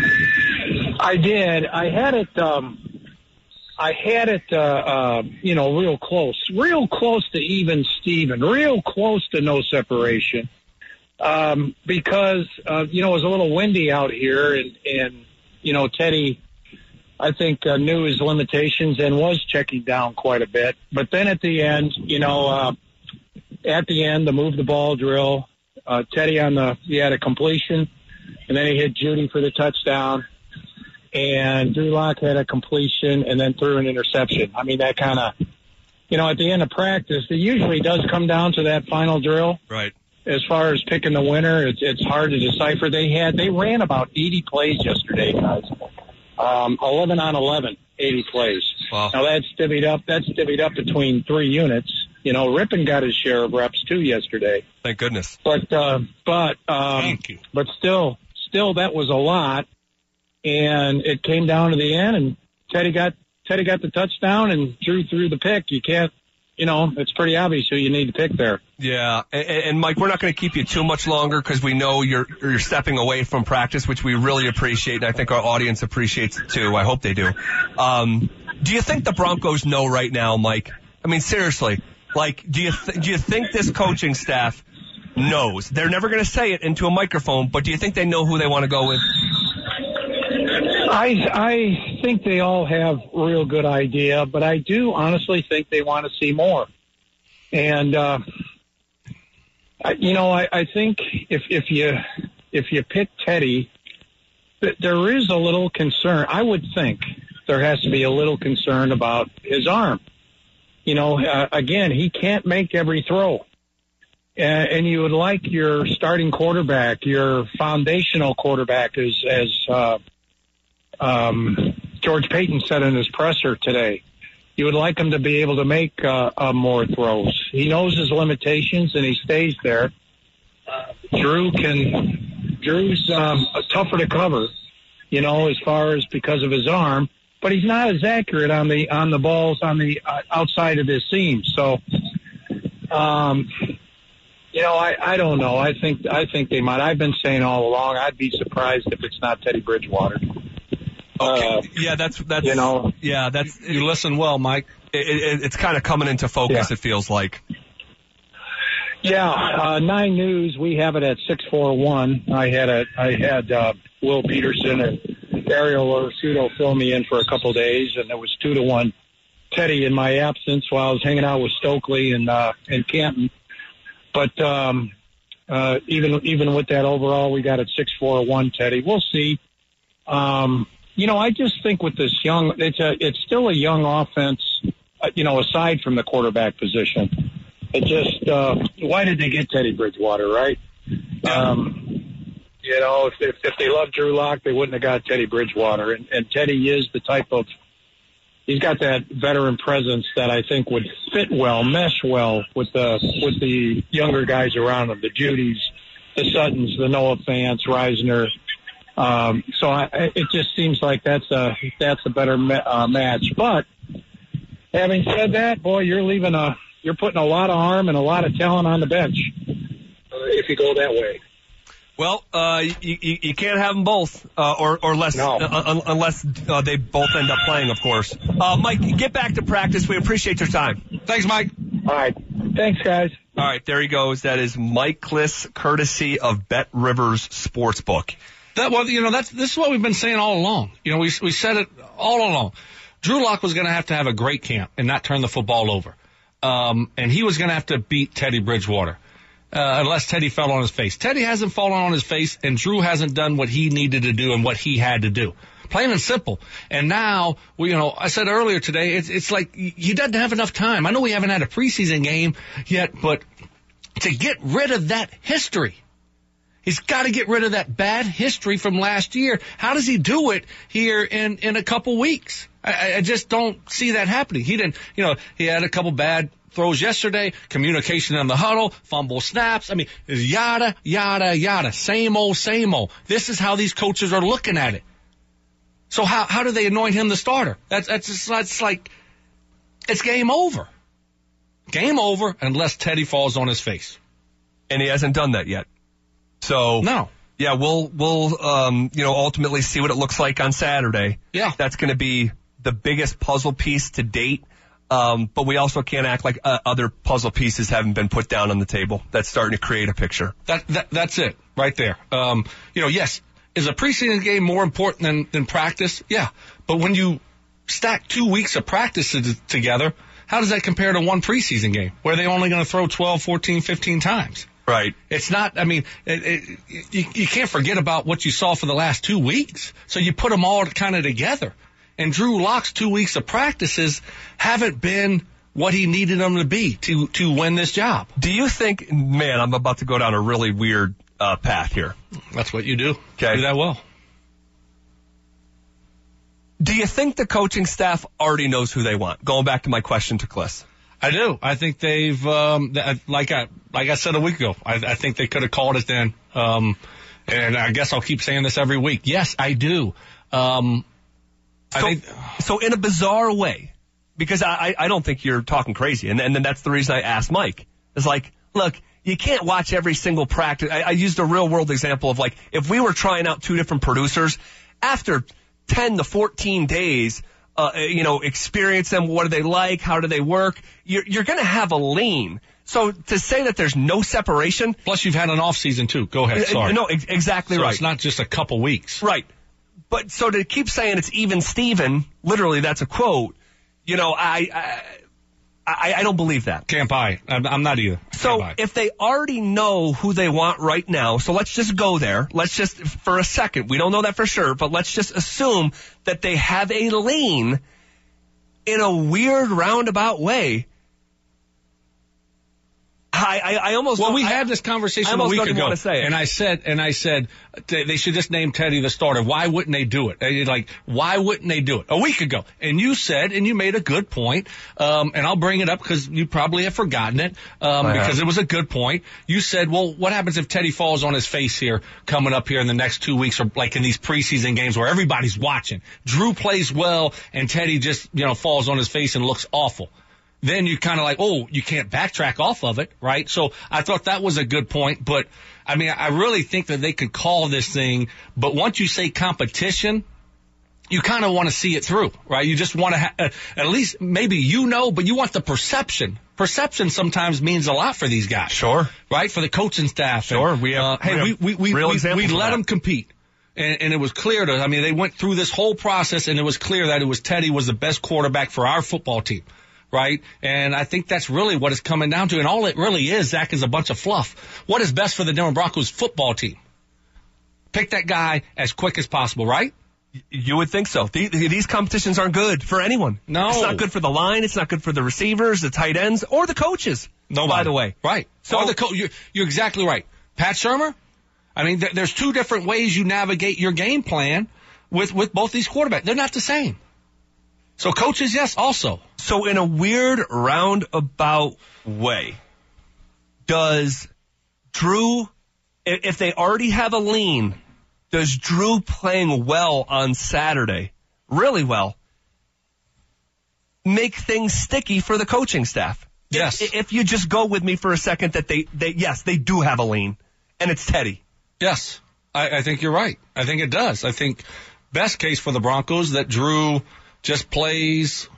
I did. I had it, um, I had it, uh, uh, you know, real close, real close to even Steven, real close to no separation. Um, because, uh, you know, it was a little windy out here, and, and you know, Teddy, I think, uh, knew his limitations and was checking down quite a bit. But then at the end, you know, uh, at the end, the move the ball drill, uh, Teddy on the, he had a completion, and then he hit Judy for the touchdown. And Drew Lock had a completion and then threw an interception. I mean, that kind of, you know, at the end of practice, it usually does come down to that final drill. Right. As far as picking the winner, it's, it's hard to decipher. They had, they ran about eighty plays yesterday, guys. Um, eleven on eleven, eighty plays. Wow. Now that's divvied up, that's divvied up between three units. You know, Rippon got his share of reps too yesterday. Thank goodness. But, uh, but, um, Thank you. but still, still that was a lot. And it came down to the end, and Teddy got Teddy got the touchdown, and Drew threw the pick. You can't, you know, it's pretty obvious who you need to pick there. Yeah, and, and Mike, we're not going to keep you too much longer because we know you're you're stepping away from practice, which we really appreciate, and I think our audience appreciates it too. I hope they do. Um, do you think the Broncos know right now, Mike? I mean, seriously, like, do you th- do you think this coaching staff knows? They're never going to say it into a microphone, but do you think they know who they want to go with? I I think they all have real good idea, but I do honestly think they want to see more. And uh, I, you know, I, I think if if you if you pick Teddy, th- there is a little concern. I would think there has to be a little concern about his arm. You know, uh, again, he can't make every throw. Uh, and you would like your starting quarterback, your foundational quarterback, as as uh, um, George Payton said in his presser today. You would like him to be able to make uh, uh, more throws. He knows his limitations, and he stays there. Uh, Drew can. Drew's um, tougher to cover, you know, as far as because of his arm, but he's not as accurate on the on the balls on the uh, outside of his seam. So, um, you know, I, I don't know. I think I think they might. I've been saying all along, I'd be surprised if it's not Teddy Bridgewater. Okay. Uh, yeah, that's that's you know. Yeah, that's You listen well, Mike. It, it, it's kind of coming into focus. Yeah. It feels like. Yeah, uh, Nine News. We have it at six four one. I had a I had uh, Will Peterson and Ariel Orsuto fill me in for a couple of days, and it was two to one Teddy in my absence while I was hanging out with Stokely and uh, and Canton. But um, uh, even even with that overall, we got it six four one Teddy. We'll see. Um, You know, I just think with this young, it's a, it's still a young offense, uh, you know, aside from the quarterback position. it just, uh, why did they get Teddy Bridgewater, right? Um, you know, if, if, if they loved Drew Lock, they wouldn't have got Teddy Bridgewater. And, and Teddy is the type of, he's got that veteran presence that I think would fit well, mesh well with the, with the younger guys around him, the Judys, the Suttons, the Noah Fants, Reisner. Um, so I, it just seems like that's a, that's a better ma- uh, match. But having said that, boy, you're leaving a, you're putting a lot of arm and a lot of talent on the bench uh, if you go that way. Well, uh, you, you, you can't have them both, uh, or, or less, no. uh, un, unless uh, they both end up playing, of course. Uh, Mike, get back to practice. We appreciate your time. Thanks, Mike. All right. Thanks, guys. All right, there he goes. That is Mike Klis, courtesy of Bet Rivers Sportsbook. That well, you know, that's this is what we've been saying all along. You know, we we said it all along. Drew Lock was going to have to have a great camp and not turn the football over, um, and he was going to have to beat Teddy Bridgewater, uh, unless Teddy fell on his face. Teddy hasn't fallen on his face, and Drew hasn't done what he needed to do and what he had to do. Plain and simple. And now, well, you know, I said earlier today, it's it's like he doesn't have enough time. I know we haven't had a preseason game yet, but to get rid of that history. He's got to get rid of that bad history from last year. How does he do it here in, in a couple weeks? I, I just don't see that happening. He didn't, you know, he had a couple bad throws yesterday, communication in the huddle, fumble snaps. I mean, yada, yada, yada. Same old, same old. This is how these coaches are looking at it. So how, how do they anoint him the starter? That's, that's just, that's like, it's game over. Game over unless Teddy falls on his face. And he hasn't done that yet. So no, yeah, we'll we'll um, you know ultimately see what it looks like on Saturday. Yeah, that's going to be the biggest puzzle piece to date. Um, but we also can't act like uh, other puzzle pieces haven't been put down on the table. That's starting to create a picture. That, that that's it right there. Um, you know, yes, is a preseason game more important than than practice? Yeah, but when you stack two weeks of practice together, how does that compare to one preseason game where they're only going to throw twelve, fourteen, fifteen times? Right. It's not, I mean, it, it, you, you can't forget about what you saw for the last two weeks. So you put them all kind of together. And Drew Lock's two weeks of practices haven't been what he needed them to be to, to win this job. Do you think, man, I'm about to go down a really weird uh, path here. That's what you do. Okay. Do that well. Do you think the coaching staff already knows who they want? Going back to my question to Klis. I do. I think they've, um, like I, like I said a week ago, I, I think they could have called it then. Um, and I guess I'll keep saying this every week. Yes, I do. Um, so, I think, so in a bizarre way, because I, I don't think you're talking crazy. And, and then that's the reason I asked Mike. It's like, look, you can't watch every single practice. I, I used a real world example of like, if we were trying out two different producers after ten to fourteen days, Uh, you know, experience them. What do they like? How do they work? You're, you're going to have a lean. So to say that there's no separation. Plus you've had an off season too. Go ahead. Sorry. No, ex- exactly so right. It's not just a couple weeks. Right. But so to keep saying it's even Steven, literally that's a quote, you know, I, I, I, I don't believe that. Can't buy. I'm, I'm not either. So if they already know who they want right now, so let's just go there. Let's just, for a second, we don't know that for sure, but let's just assume that they have a lean in a weird roundabout way. I, I, I almost well, don't, we I, had this conversation I a week don't even ago, want to say it. and I said, and I said they should just name Teddy the starter. Why wouldn't they do it? Like, why wouldn't they do it? A week ago, and you said, and you made a good point, um, and I'll bring it up because you probably have forgotten it, um, because it was a good point. You said, well, what happens if Teddy falls on his face here, coming up here in the next two weeks, or like in these preseason games where everybody's watching? Drew plays well, and Teddy just, you know, falls on his face and looks awful. Then you kind of like, oh, you can't backtrack off of it, right? So I thought that was a good point. But, I mean, I really think that they could call this thing. But once you say competition, you kind of want to see it through, right? You just want to ha- uh, at least maybe you know, but you want the perception. Perception sometimes means a lot for these guys. Sure. Right? For the coaching staff. Sure. And, we have, uh, hey, we, we, we, real we, we, we let that. them compete. And, and it was clear to, I mean, they went through this whole process, and it was clear that it was Teddy was the best quarterback for our football team. Right? And I think that's really what it's coming down to. And all it really is, Zach, is a bunch of fluff. What is best for the Denver Broncos football team? Pick that guy as quick as possible, right? You would think so. These competitions aren't good for anyone. No. It's not good for the line. It's not good for the receivers, the tight ends, or the coaches. Nobody. By the way. Right. So or the co- you're, you're exactly right. Pat Shurmur, I mean, th- there's two different ways you navigate your game plan with, with both these quarterbacks. They're not the same. So coaches, yes, also. So in a weird roundabout way, does Drew, if they already have a lean, does Drew playing well on Saturday, really well, make things sticky for the coaching staff? Yes. If, if you just go with me for a second that they, they, yes, they do have a lean, and it's Teddy. Yes, I, I think you're right. I think it does. I think best case for the Broncos that Drew just plays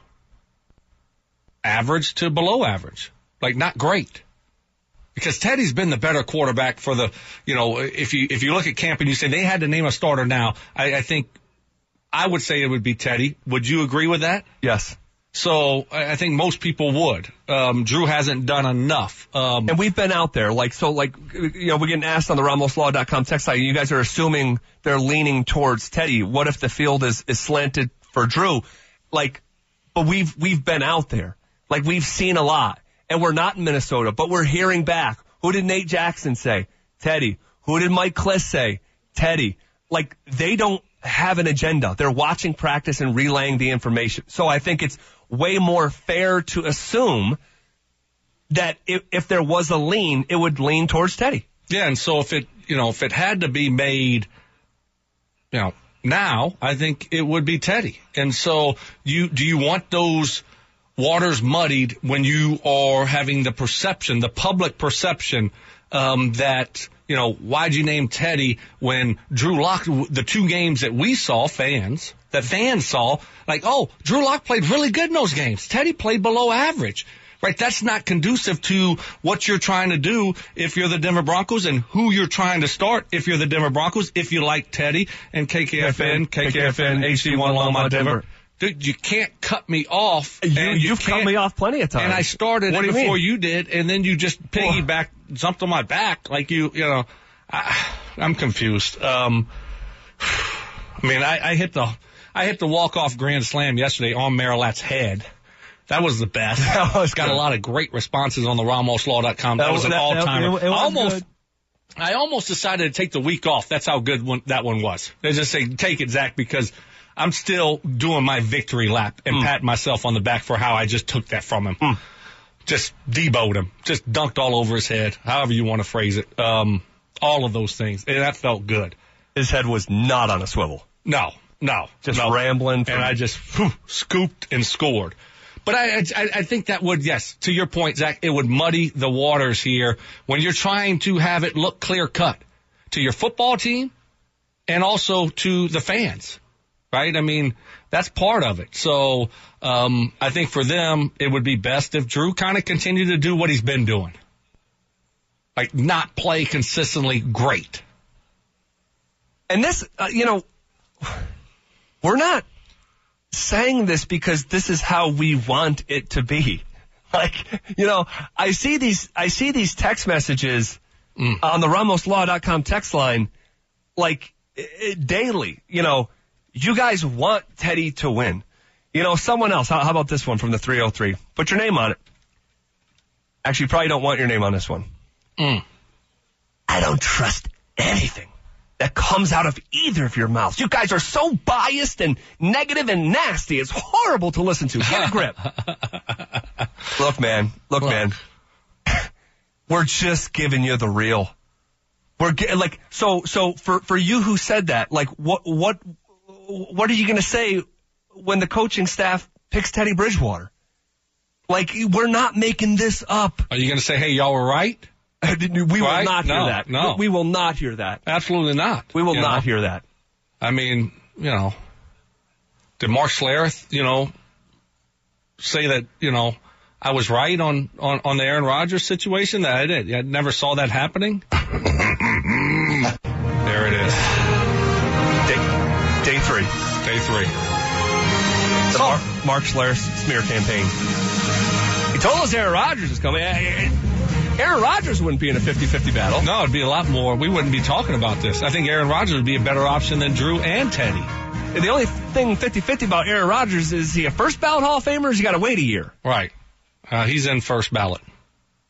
average to below average, like not great. Because Teddy's been the better quarterback for the, you know, if you if you look at camp and you say they had to name a starter now, I, I think I would say it would be Teddy. Would you agree with that? Yes. So I think most people would. Um, Drew hasn't done enough. Um, and we've been out there. Like, so like, you know, we're getting asked on the Ramos Law dot com text site, you guys are assuming they're leaning towards Teddy. What if the field is, is slanted for Drew? Like, but we've, we've been out there. Like, we've seen a lot. And we're not in Minnesota, but we're hearing back. Who did Nate Jackson say? Teddy. Who did Mike Kliss say? Teddy. Like, they don't have an agenda. They're watching practice and relaying the information. So I think it's way more fair to assume that if, if there was a lean, it would lean towards Teddy. Yeah, and so if it, you know, if it had to be made, you know, now, I think it would be Teddy. And so you, do you want those waters muddied when you are having the perception, the public perception, um, that, you know, why'd you name Teddy when Drew Lock, the two games that we saw, fans, that fans saw, like, oh, Drew Lock played really good in those games. Teddy played below average. Right? That's not conducive to what you're trying to do if you're the Denver Broncos and who you're trying to start if you're the Denver Broncos, if you like Teddy and K K F N, K K F N, H D one Longmont, Denver. Dude, you can't cut me off. You, and you you've cut me off plenty of times. And I started what it do you before mean? you did, and then you just piggyback, jumped on my back like you, you know. I, I'm confused. Um, I mean, I, I hit the, I hit the walk-off grand slam yesterday on Marilat's head. That was the best. That was Got good. a lot of great responses on the Ramos Law dot com. That, that was an that, all-timer. It, it was almost, good. I almost decided to take the week off. That's how good one, that one was. They just say, take it, Zach, because I'm still doing my victory lap and mm. patting myself on the back for how I just took that from him. Mm. Just deboed him. Just dunked all over his head, however you want to phrase it. Um, all of those things. And that felt good. His head was not on a swivel. No, no. Just no. rambling. From... And I just whew, scooped and scored. But I, I, I think that would, yes, to your point, Zach, it would muddy the waters here when you're trying to have it look clear-cut to your football team and also to the fans, right? I mean, that's part of it. So um, I think for them, it would be best if Drew kind of continued to do what he's been doing, like not play consistently great. And this, uh, you know, we're not saying this because this is how we want it to be. Like, you know, I see these, I see these text messages mm. on the Ramos Law dot com text line, like it, daily, you know, you guys want Teddy to win. You know, someone else, how, how about this one from the three oh three? Put your name on it. Actually, you probably don't want your name on this one. Mm. I don't trust anything that comes out of either of your mouths. You guys are so biased and negative and nasty. It's horrible to listen to. Get a grip. Look, man. Look, Look, man. We're just giving you the real. We're ge- like, so, so for, for you who said that, like, what, what, what are you going to say when the coaching staff picks Teddy Bridgewater? Like, we're not making this up. Are you going to say, hey, y'all were right? We will right? not hear no, that. No. We will not hear that. Absolutely not. We will you not know? hear that. I mean, you know, did Mark Schlereth, you know, say that, you know, I was right on, on, on the Aaron Rodgers situation? That I did. I never saw that happening. There it is. Day, day three. Day three. The Mar- Mark Schlereth smear campaign. He told us Aaron Rodgers is coming. Aaron Rodgers wouldn't be in a fifty-fifty battle. No, it'd be a lot more. We wouldn't be talking about this. I think Aaron Rodgers would be a better option than Drew and Teddy. The only thing fifty-fifty about Aaron Rodgers is he a first ballot Hall of Famer or has he got to wait a year? Right. Uh, he's in first ballot.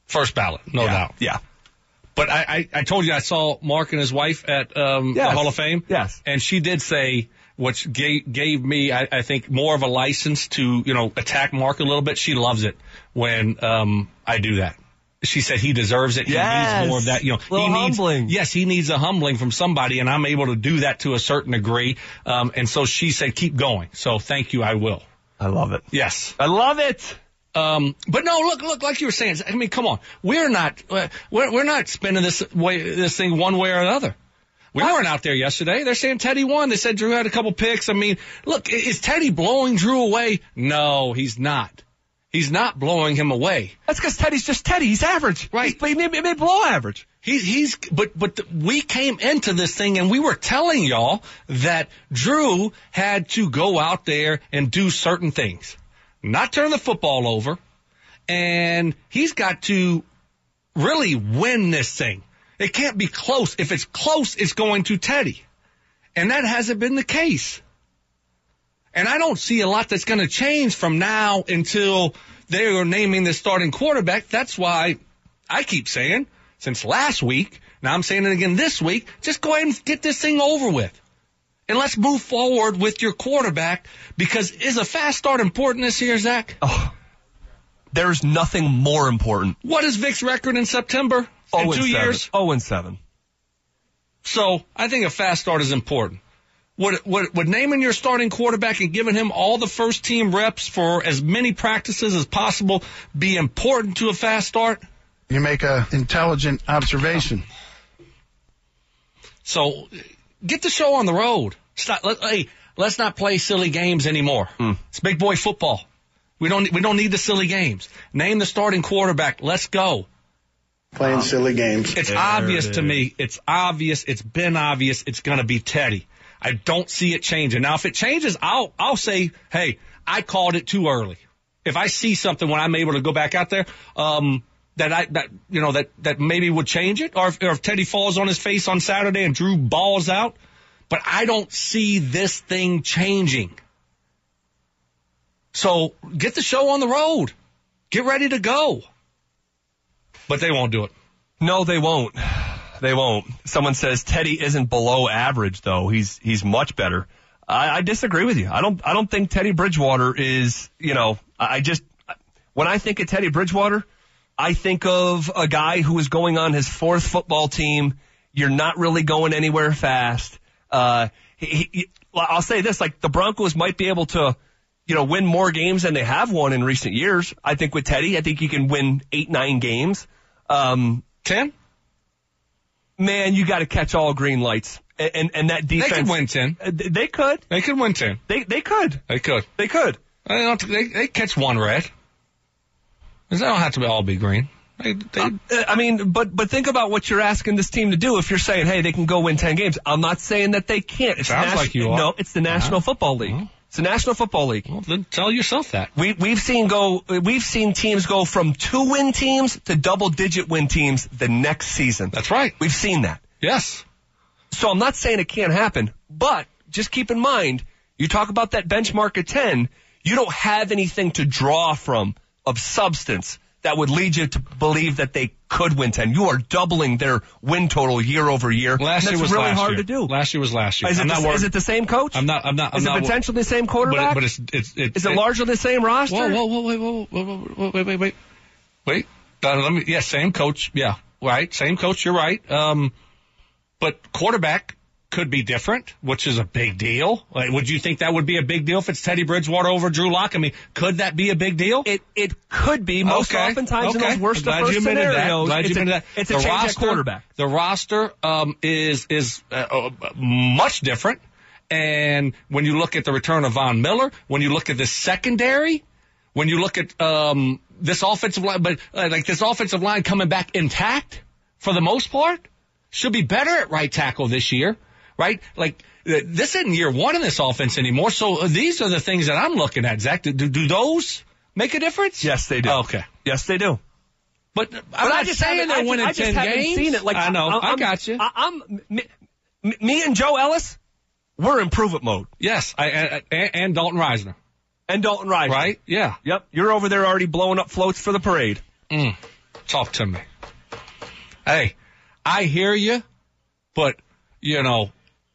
First ballot, no yeah. doubt. Yeah. But I, I, I told you I saw Mark and his wife at um, yes. the Hall of Fame. Yes. And she did say, which gave, gave me, I, I think, more of a license to, you know, attack Mark a little bit. She loves it when um, I do that. She said he deserves it. He yes. needs more of that. You know, little he needs, humbling. Yes, he needs a humbling from somebody, and I'm able to do that to a certain degree. Um, and so she said, keep going. So thank you, I will. I love it. Yes. I love it. Um, but no, look, look, like you were saying, I mean, come on. We're not, uh, we're, we're not spinning this way, this thing one way or another. We what? weren't out there yesterday. They're saying Teddy won. They said Drew had a couple picks. I mean, look, is Teddy blowing Drew away? No, he's not. He's not blowing him away. That's because Teddy's just Teddy. He's average. Right. He's, he, may, he may blow average. He, he's, but, but the, we came into this thing and we were telling y'all that Drew had to go out there and do certain things. Not turn the football over. And he's got to really win this thing. It can't be close. If it's close, it's going to Teddy. And that hasn't been the case. And I don't see a lot that's going to change from now until they are naming the starting quarterback. That's why I keep saying, since last week, now I'm saying it again this week, just go ahead and get this thing over with. And let's move forward with your quarterback, because is a fast start important this year, Zach? Oh, there's nothing more important. What is Vic's record in September? In two years? oh and seven. So I think a fast start is important. Would, would, would naming your starting quarterback and giving him all the first team reps for as many practices as possible be important to a fast start? You make a intelligent observation. So get the show on the road. Stop. Let, hey, let's not play silly games anymore. Mm. It's big boy football. We don't we don't need the silly games. Name the starting quarterback. Let's go. Playing silly games. It's There obvious it to is. me. It's obvious. It's been obvious. It's going to be Teddy. I don't see it changing. Now, if it changes, I'll I'll say, hey, I called it too early. If I see something when I'm able to go back out there, um, that I that you know that that maybe would change it, or if, or if Teddy falls on his face on Saturday and Drew balls out, but I don't see this thing changing. So get the show on the road. Get ready to go. But they won't do it. No, they won't. They won't. Someone says Teddy isn't below average, though. He's he's much better. I, I disagree with you. I don't I don't think Teddy Bridgewater is, you know, I, I just, when I think of Teddy Bridgewater, I think of a guy who is going on his fourth football team. You're not really going anywhere fast. Uh, he, he, I'll say this, like the Broncos might be able to, you know, win more games than they have won in recent years. I think with Teddy, I think you can win eight, nine games. Um, ten? Man, you got to catch all green lights. And, and, and that defense. They could win ten. Uh, They could. They could win ten. They, they could. They could. They could. They don't. They, they catch one red. They don't have to all be green. They, they, Uh, I mean, but but think about what you're asking this team to do. If you're saying, hey, they can go win ten games, I'm not saying that they can't. It's Sounds nat- like you are. No, it's the National Yeah. Football League. Well. It's the National Football League. well, then tell yourself that. We we've seen go we've seen teams go from two win teams to double digit win teams the next season. That's right. We've seen that. Yes. So I'm not saying it can't happen, but just keep in mind, you talk about that benchmark at ten, you don't have anything to draw from of substance that would lead you to believe that they could win ten. You are doubling their win total year over year. Last and year that's was really last hard year. to do. Last year was last year. Is it, I'm not the, worried. is it the same coach? I'm not. I'm not. I'm is not it potentially the same quarterback? But, it, but it's it's it's. is it it, largely the same roster? Whoa, whoa, whoa, wait, whoa, whoa, whoa, whoa, wait, wait, wait, wait. Uh, let me. Yeah, same coach. Yeah, right. Same coach. You're right. Um, but quarterback could be different, which is a big deal. Like, would you think that would be a big deal if it's Teddy Bridgewater over Drew Lock? I mean, could that be a big deal? It it could be. Most Okay. oftentimes okay. in those worst of Glad first you admitted scenarios, that. Glad it's you a, admitted that. it's a the change at roster, quarterback. The roster um, is is uh, uh, much different. And when you look at the return of Von Miller, when you look at the secondary, when you look at um, this offensive line, but uh, like this offensive line coming back intact for the most part, should be better at right tackle this year, right? Like uh, this isn't year one in this offense anymore. So uh, these are the things that I'm looking at, Zach. Do, do, do those make a difference? Yes, they do. Okay. Yes, they do. But I'm But not I just saying haven't- they're I just- winning I just ten haven't games. seen it. Like, I know. I, I'm, got you. I, I'm me, me and Joe Ellis. We're in prove it mode. Yes, I, I, and, and Dalton Reisner. And Dalton Risner. Right? Yeah. Yep. You're over there already blowing up floats for the parade. Mm. Talk to me. Hey, I hear you, but, you know,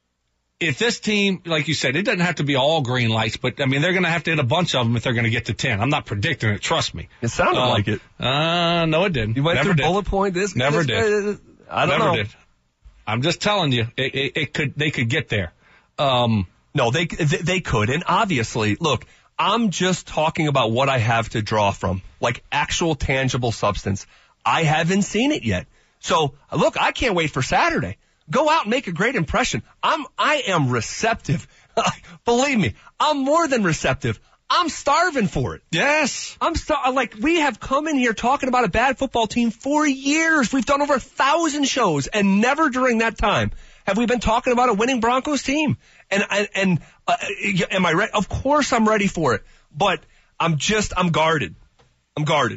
if this team, like you said, it doesn't have to be all green lights, but, I mean, they're going to have to hit a bunch of them if they're going to get to ten. I'm not predicting it. Trust me. It sounded uh, like it. Uh, no, it didn't. You went Never through did. bullet point this. Never this, did. Uh, I don't Never know. did. I'm just telling you, it, it, it could, they could get there. Um, no, they, they they could, and obviously, look, I'm just talking about what I have to draw from, like actual tangible substance. I haven't seen it yet. So, look, I can't wait for Saturday. Go out and make a great impression. I'm, I am receptive. Believe me, I'm more than receptive. I'm starving for it. Yes. I'm star- like, we have come in here talking about a bad football team for years. We've done over a thousand shows, and never during that time have we been talking about a winning Broncos team. And, and, and uh, am I ready? Of course I'm ready for it, but I'm just, I'm guarded. I'm guarded.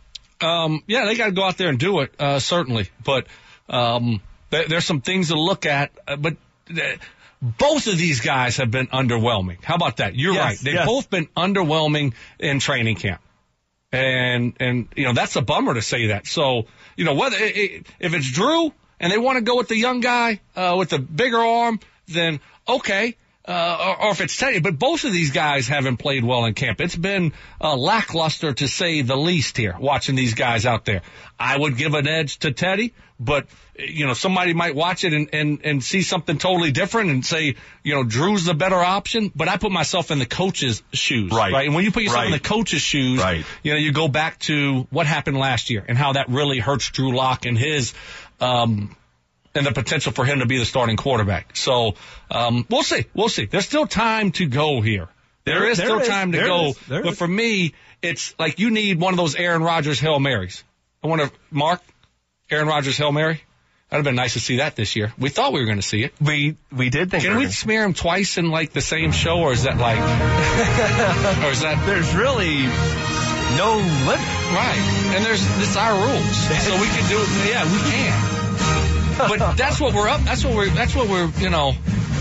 Um, yeah, they got to go out there and do it, uh, certainly. But um, th- there's some things to look at. Uh, but th- both of these guys have been underwhelming. How about that? You're Yes, right. They've yes. both been underwhelming in training camp. And, and you know, that's a bummer to say that. So, you know, whether if it's Drew and they want to go with the young guy uh, with the bigger arm, then okay. Uh, or, or if it's Teddy, but both of these guys haven't played well in camp. It's been uh, lackluster to say the least here, watching these guys out there. I would give an edge to Teddy, but, you know, somebody might watch it and, and, and see something totally different and say, you know, Drew's the better option, but I put myself in the coach's shoes. Right. Right. And when you put yourself Right. in the coach's shoes, Right. you know, you go back to what happened last year and how that really hurts Drew Lock and his, um, and the potential for him to be the starting quarterback. So, um, we'll see. We'll see. There's still time to go here. There, there is there still is. time to there go. Is. There but is. for me, it's like you need one of those Aaron Rodgers Hail Marys. I want to mark Aaron Rodgers Hail Mary. That'd have been nice to see that this year. We thought we were going to see it. We we did think. Can we gonna... smear him twice in like the same show, or is that like, or is that? There's really no limit, right? And there's it's our rules, so we can do it. Yeah, we can. But that's what we're up. That's what we're. That's what we're. You know.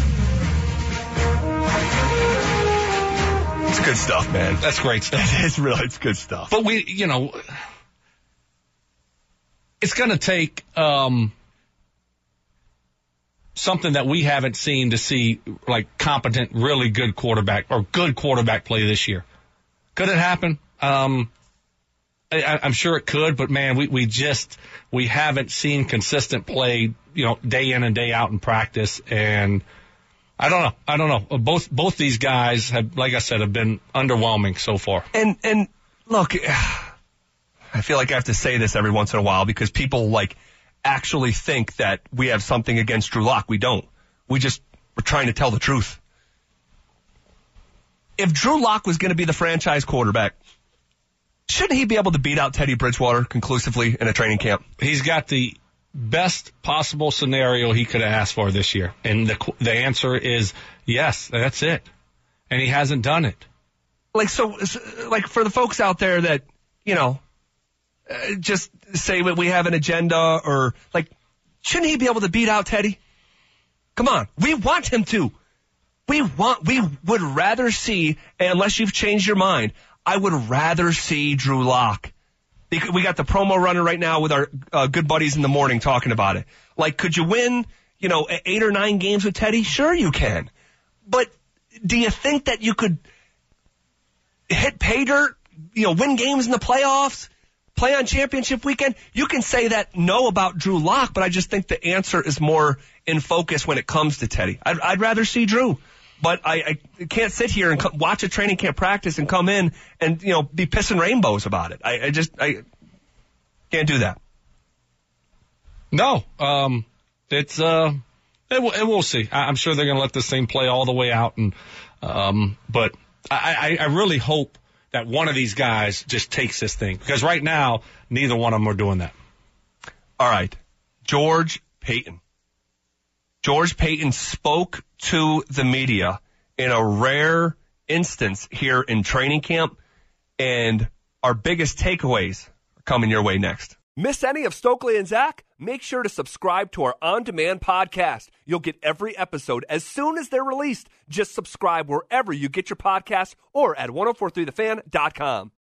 It's good stuff, man. That's great stuff. It's really, it's good stuff. But we, you know, it's going to take um, something that we haven't seen to see like competent, really good quarterback or good quarterback play this year. Could it happen? Um, I, I'm sure it could, but man, we, we just, we haven't seen consistent play, you know, day in and day out in practice. And I don't know. I don't know. Both, both these guys have, like I said, have been underwhelming so far. And, and look, I feel like I have to say this every once in a while because people like actually think that we have something against Drew Lock. We don't. We just, we're trying to tell the truth. If Drew Lock was going to be the franchise quarterback, shouldn't he be able to beat out Teddy Bridgewater conclusively in a training camp? He's got the best possible scenario he could have asked for this year. And the the answer is yes, that's it. And he hasn't done it. Like, so, like for the folks out there that, you know, uh, just say that we have an agenda or like, shouldn't he be able to beat out Teddy? Come on. We want him to. We want, we would rather see, unless you've changed your mind, I would rather see Drew Lock. We got the promo running right now with our uh, good buddies in the morning talking about it. Like, could you win, you know, eight or nine games with Teddy? Sure you can. But do you think that you could hit pay dirt, you know, win games in the playoffs, play on championship weekend? You can say that no about Drew Lock, but I just think the answer is more in focus when it comes to Teddy. I'd, I'd rather see Drew. But I, I can't sit here and co- watch a training camp practice and come in and, you know, be pissing rainbows about it. I, I just, I can't do that. No, um, it's, uh, and we'll, and we'll see. I, I'm sure they're going to let this thing play all the way out. And, um, but I, I, I really hope that one of these guys just takes this thing because right now, neither one of them are doing that. All right. George Paton. George Paton spoke to the media in a rare instance here in training camp, and our biggest takeaways are coming your way next. Miss any of Stokely and Zach? Make sure to subscribe to our on-demand podcast. You'll get every episode as soon as they're released. Just subscribe wherever you get your podcasts or at ten forty-three the fan dot com.